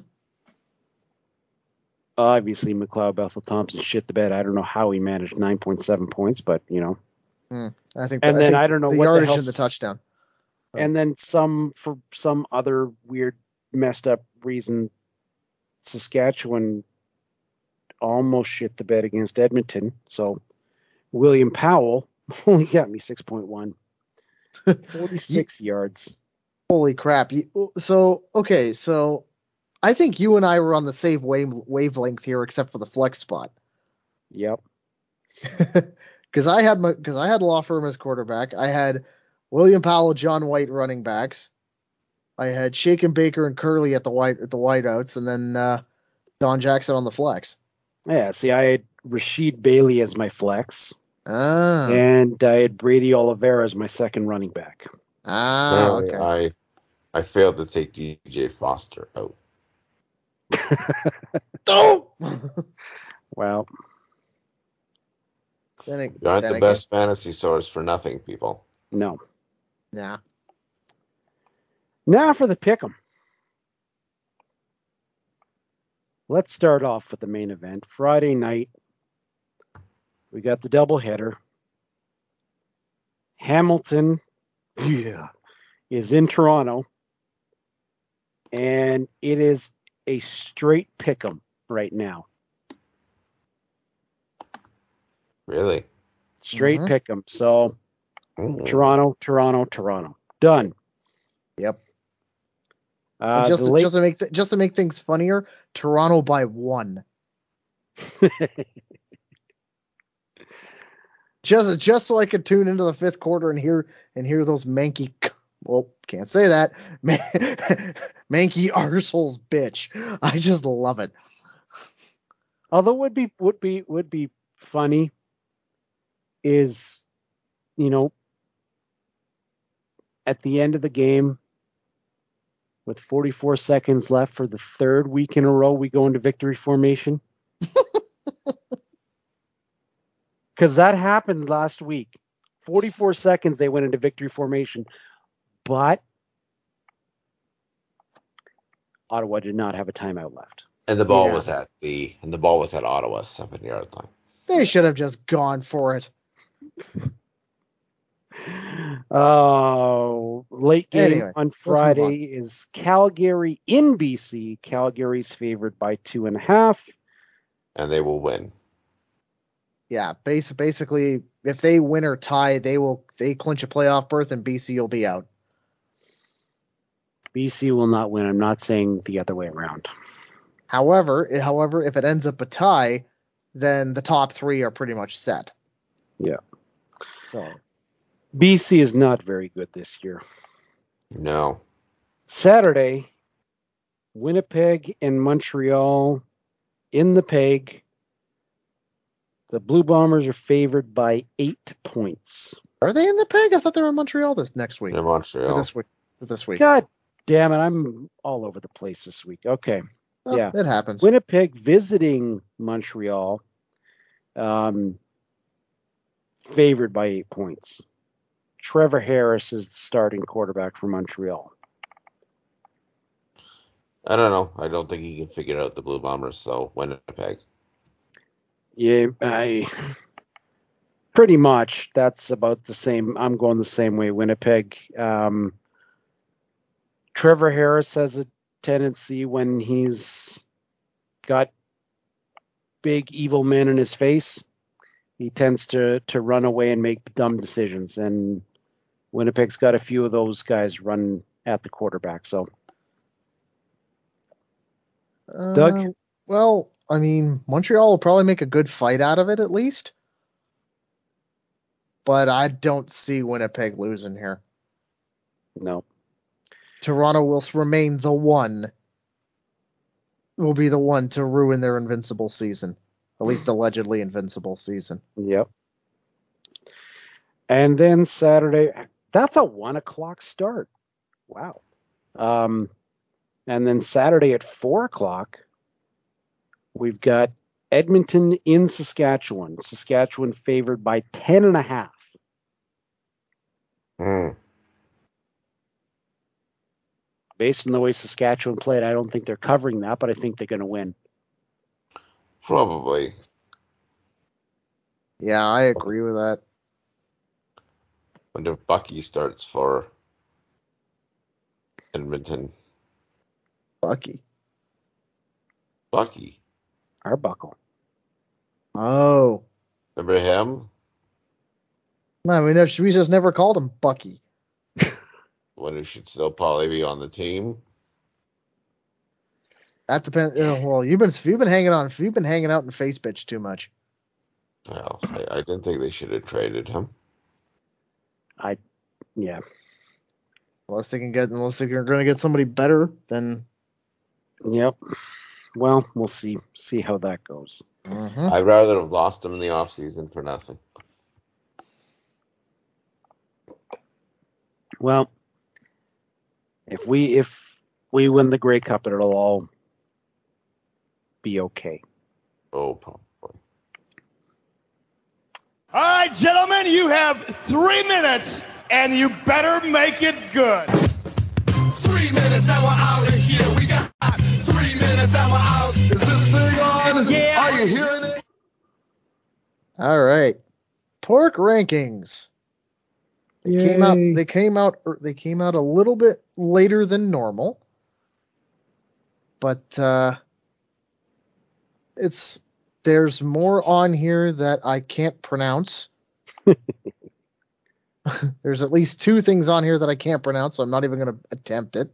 Obviously, McLeod Bethel Thompson shit the bed. I don't know how he managed nine point seven points, but, you know. Mm. I think. And I then think I don't know the what the yardage hell in the s- touchdown. And then some, for some other weird, messed up reason, Saskatchewan almost shit the bed against Edmonton. So William Powell only got me six point one. forty-six yards. Holy crap! You, so okay, so I think you and I were on the same wave, wavelength here, except for the flex spot. Yep. Because I had my because I had Law Firm as quarterback. I had William Powell, John White running backs. I had Shaken Baker and Curly at the white at the wideouts, and then uh, Don Jackson on the flex. Yeah, see, I had Rashid Bailey as my flex, Ah, and I had Brady Oliveira as my second running back. ah, Apparently, okay. I I failed to take D J Foster out. Oh! Well, then it, You aren't then the again, best fantasy source for nothing, people. no. nah. Now for the pick'em. Let's start off with the main event. Friday night, we got the doubleheader. Hamilton yeah, is in Toronto, and it is a straight pick'em right now. Really? Straight Mhm. pick'em. So Mm. Toronto, Toronto, Toronto. Done. Yep. Uh, And just the to, late- just to make th- just to make things funnier, Toronto by one. Just just so I could tune into the fifth quarter and hear and hear those manky. Well, can't say that. Man, manky arseholes, bitch. I just love it. Although would be would be would be funny is, you know, at the end of the game with forty-four seconds left for the third week in a row we go into victory formation. Because that happened last week. forty-four seconds they went into victory formation. But Ottawa did not have a timeout left. And the ball Yeah. was at the and the ball was at Ottawa's seven yard line. They should have just gone for it. Oh, late game Anyway, on move Friday is Calgary in B C. Calgary's favored by two and a half. And they will win. Yeah, base, basically, if they win or tie, they will they clinch a playoff berth, and B C will be out. B C will not win. I'm not saying the other way around. However, i- however, if it ends up a tie, then the top three are pretty much set. Yeah. So B C is not very good this year. No. Saturday, Winnipeg and Montreal in the Peg. The Blue Bombers are favored by eight points. are they in the peg? I thought they were in Montreal this next week. In Or Montreal. this week. Or this week. God damn it, I'm all over the place this week. Okay. Well, yeah. it happens. Winnipeg visiting Montreal, um, favored by eight points. Trevor Harris is the starting quarterback for Montreal. I don't know. I don't think he can figure out the Blue Bombers, so Winnipeg. Yeah, I pretty much. That's about the same. I'm going the same way. Winnipeg. Um, Trevor Harris has a tendency when he's got big evil men in his face, he tends to to run away and make dumb decisions. And Winnipeg's got a few of those guys run at the quarterback. So, Uh, Doug? Well, I mean, Montreal will probably make a good fight out of it at least. But I don't see Winnipeg losing here. no. Toronto will s- remain the one, will be the one to ruin their invincible season. At least allegedly invincible season. Yep. And then Saturday, that's a one o'clock start. Wow. Um, and then Saturday at four o'clock, we've got Edmonton in Saskatchewan. Saskatchewan favored by ten and a half. Hmm. Based on the way Saskatchewan played, I don't think they're covering that, but I think they're going to win. Probably. Yeah, I agree with that. Wonder if Bucky starts for Edmonton. Bucky. Bucky. Arbuckle. Oh. Remember him? I mean, we just never called him Bucky. When he should still probably be on the team. That depends. Uh, well, you've been you've been hanging on. You've been hanging out in face bitch too much. Well, I, I didn't think they should have traded him. I, yeah. Unless they can get, unless they're going to get somebody better, then. Yep. Well, we'll see. See how that goes. Mhm. I'd rather have lost him in the offseason for nothing. Well, if we if we win the Grey Cup, it'll all be okay. Oh, probably. All right, gentlemen, you have three minutes, and you better make it good. Three minutes and we're out of here. We got three minutes and we're out. Is this thing on? Yeah. Are you hearing it? All right. Pork rankings. They came out. Yay. They came out. er, They came out a little bit later than normal, but uh, it's there's more on here that I can't pronounce. There's at least two things on here that I can't pronounce, so I'm not even going to attempt it.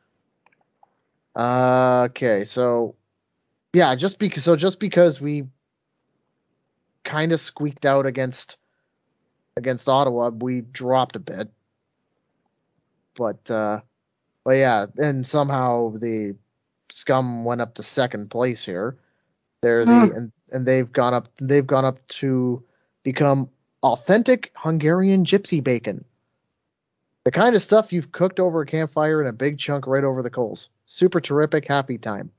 Uh, okay, so yeah, just because so just because we kind of squeaked out against against Ottawa, we dropped a bit. But uh, but yeah, and somehow the Scum went up to second place here. They're the Hmm. and, and they've gone up they've gone up to become authentic Hungarian gypsy bacon. The kind of stuff you've cooked over a campfire in a big chunk right over the coals. Super terrific, happy time.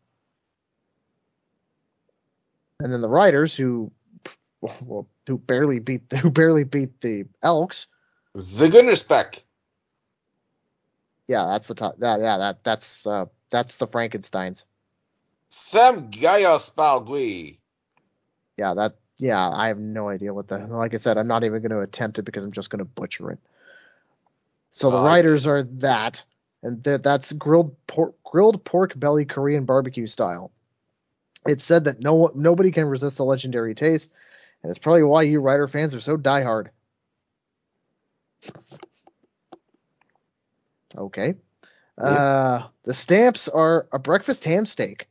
And then the Riders, who well, who barely beat who barely beat the Elks. The goodness back. Yeah, that's the top. That, yeah, that that's uh, that's the Frankensteins. Sam Gaya-Spalgui. Yeah, that. Yeah, I have no idea what the. Like I said, I'm not even going to attempt it because I'm just going to butcher it. So the Oh, writers are that, and th- that's grilled pork, grilled pork belly Korean barbecue style. It's said that no nobody can resist the legendary taste, and it's probably why you writer fans are so diehard. Okay. Uh, the stamps are a breakfast ham steak.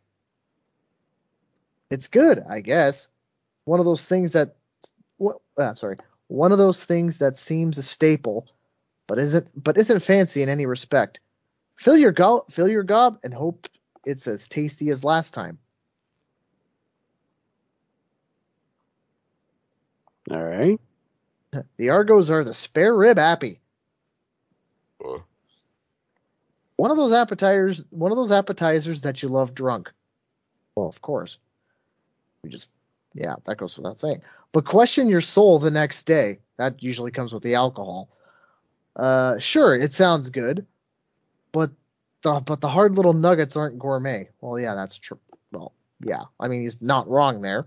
It's good, I guess. One of those things that, well, uh, sorry, one of those things that seems a staple, but isn't but isn't fancy in any respect. Fill your go- fill your gob and hope it's as tasty as last time. All right. The Argos are the spare rib appy. Uh, One of those appetizers, one of those appetizers that you love drunk. Well, of course. We just, yeah, that goes without saying. But question your soul the next day. That usually comes with the alcohol. Uh, sure, it sounds good, but the but the hard little nuggets aren't gourmet. Well, yeah, that's true. Well, yeah, I mean he's not wrong there.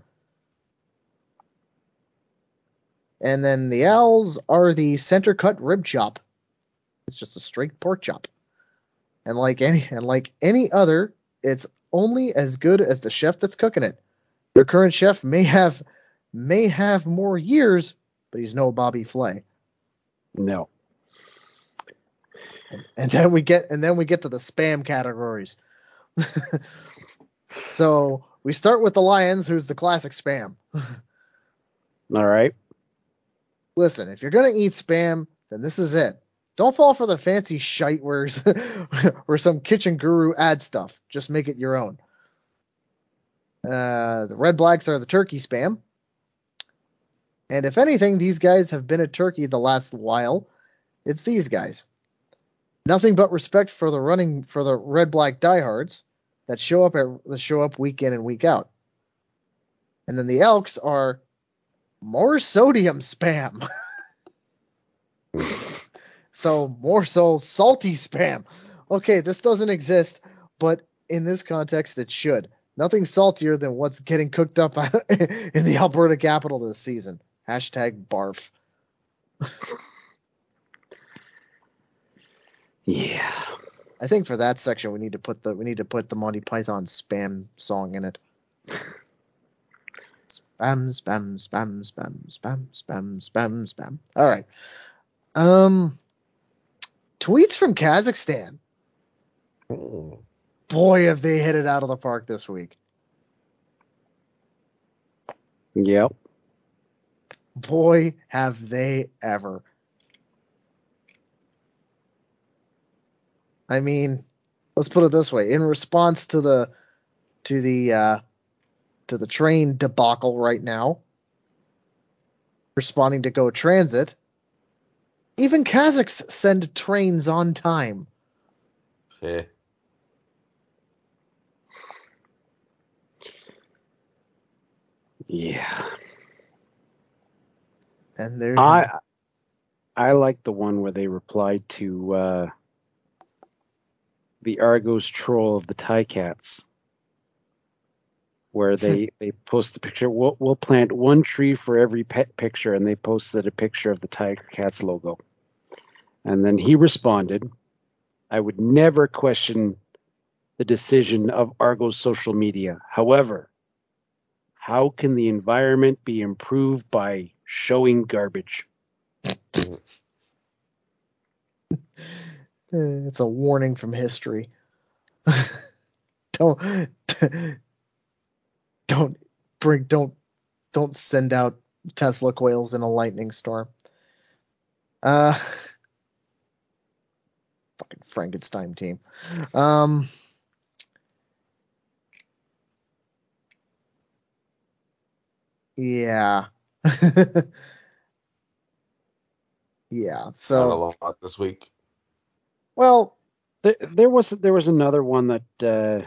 And then the Owls are the center cut rib chop. It's just a straight pork chop. And like any and like any other, it's only as good as the chef that's cooking it. Your current chef may have may have more years, but he's no Bobby Flay. No. And, and then we get and then we get to the spam categories. So we start with the Lions, who's the classic spam. All right. Listen, if you're gonna eat spam, then this is it. Don't fall for the fancy shite where, where some kitchen guru adds stuff. Just make it your own. Uh, the Red Blacks are the turkey spam. And if anything, these guys have been a turkey the last while. It's these guys. Nothing but respect for the running for the Red Black diehards that show up at that show up week in and week out. And then the Elks are more sodium spam. So more so salty spam. Okay, this doesn't exist, but in this context it should. Nothing saltier than what's getting cooked up in the Alberta capital this season. Hashtag barf. Yeah. I think for that section we need to put the we need to put the Monty Python spam song in it. Spam, spam, spam, spam, spam, spam, spam, spam. All right. Um, tweets from Kazakhstan. mm. Boy, have they hit it out of the park this week. Yep. Boy, have they ever. I mean, let's put it this way. In response to the to the uh, to the train debacle right now, responding to Go Transit, even Kazakhs send trains on time. Yeah. Yeah. And there I I like the one where they replied to uh, the Argos troll of the Ticats, where they, they post the picture. We'll, we'll plant one tree for every pet picture, and they posted a picture of the Tiger Cats logo. And then he responded, I would never question the decision of Argos social media. However, how can the environment be improved by showing garbage? It's a warning from history. don't don't bring don't don't send out Tesla coils in a lightning storm. Uh, fucking Frankenstein team. Um, yeah. Yeah. Not a So lot this week. well, There, there was there was another one that uh,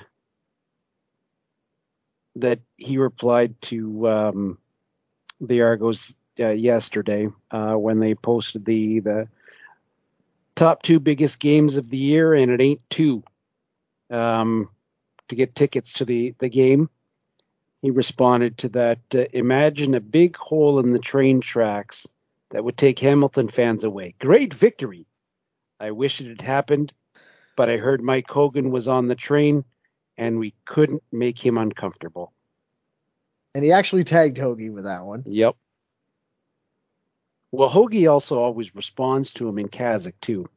that he replied to um, the Argos uh, yesterday uh, when they posted the the top two biggest games of the year, and it ain't two. um, to get tickets to the, the game. He responded to that, uh, imagine a big hole in the train tracks that would take Hamilton fans away. Great victory. I wish it had happened, but I heard Mike Hogan was on the train, and we couldn't make him uncomfortable. And he actually tagged Hoagie with that one. Yep. Well, Hoagie also always responds to him in Kazakh, too.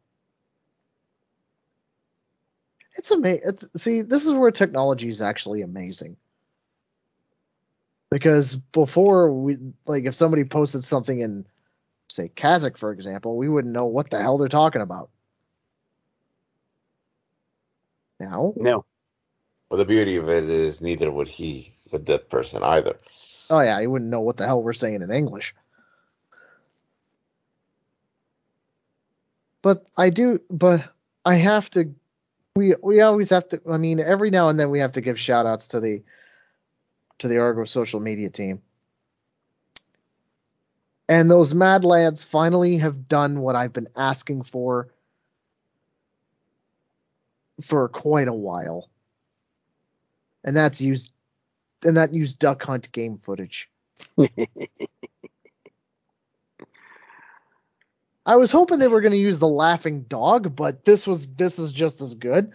It's amazing. See, this is where technology is actually amazing. Because before, we like if somebody posted something in, say, Kazakh, for example, we wouldn't know what the hell they're talking about. Now? No. Well, the beauty of it is neither would he with the person either. Oh, yeah, he wouldn't know what the hell we're saying in English. But I do, but I have to, we we always have to, I mean, every now and then we have to give shout outs to the, to the Argo social media team. And those mad lads finally have done what I've been asking for for quite a while. And that's used, and that used duck hunt game footage. I was hoping they were going to use the laughing dog, but this was this is just as good.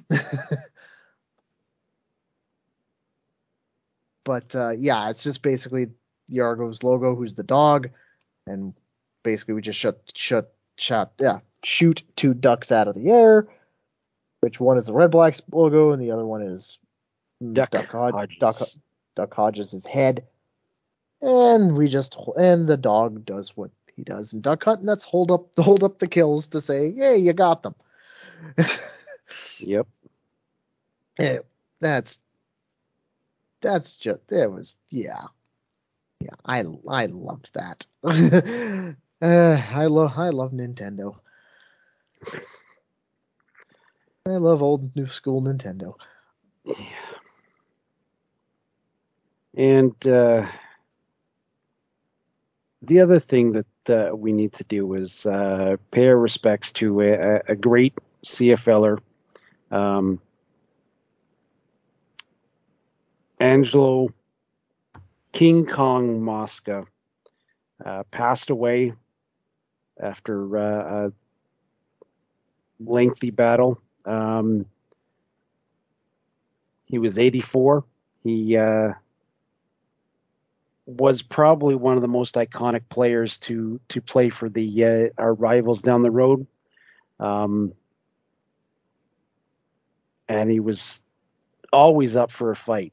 But uh, yeah, it's just basically the Argos logo, who's the dog, and basically we just shut shut shot yeah shoot two ducks out of the air. Which one is the Red Blacks logo, and the other one is Duck, Duck, Hod- Hodges. Duck, Duck Hodges' head. And we just and the dog does what he does in duck hunt, and that's hold up hold up the kills to say, "Hey, you got them." Yep. Yeah, that's that's just it was yeah yeah I I loved that. uh, I love I love Nintendo. I love old new school Nintendo. And uh, the other thing that uh, we need to do is uh, pay our respects to a, a great CFLer, um, Angelo King Kong Mosca, uh, passed away after uh, a lengthy battle. Um, he was eighty-four. He uh, was probably one of the most iconic players to to play for the uh, our rivals down the road. Um, and he was always up for a fight.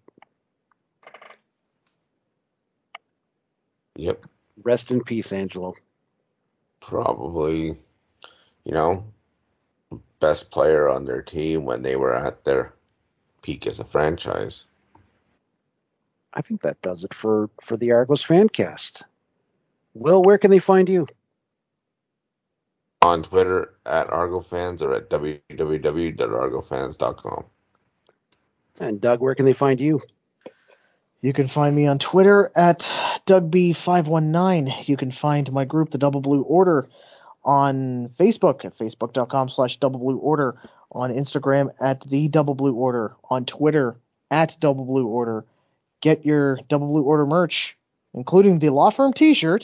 Yep. Rest in peace, Angelo. Probably, you know, best player on their team when they were at their peak as a franchise. I think that does it for, for the Argos Fancast. Will, where can they find you? On Twitter at ArgoFans or at w w w dot argo fans dot com. And Doug, where can they find you? You can find me on Twitter at Doug B five one nine. You can find my group, the Double Blue Order, on Facebook at facebook.com slash Double Blue Order, on Instagram at the Double Blue Order, on Twitter at Double Blue Order. Get your Double Blue Order merch, including the Law Firm t-shirt,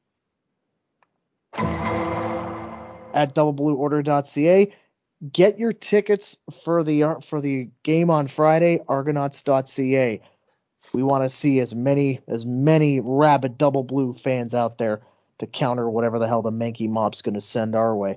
at double blue order dot c a. Get your tickets for the for the game on Friday, argonauts dot c a. We want to see as many as many rabid Double Blue fans out there to counter whatever the hell the Mankey mob's going to send our way.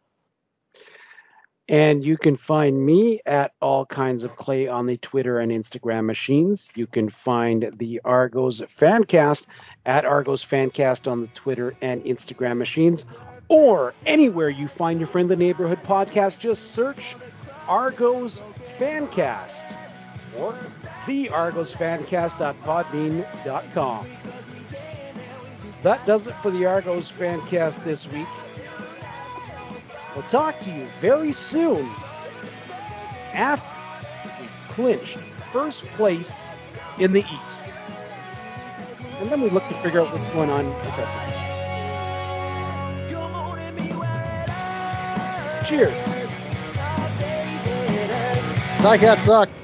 And you can find me at All Kinds of Clay on the Twitter and Instagram machines. You can find the Argos Fancast at Argos Fancast on the Twitter and Instagram machines, or anywhere you find your friendly neighborhood podcast. Just search Argos Fancast or the argos fancast dot podbean dot com. That does it for the Argos Fancast this week. We'll talk to you very soon after we've clinched first place in the East. And then we look to figure out what's going on with our team. Cheers. Ticats suck.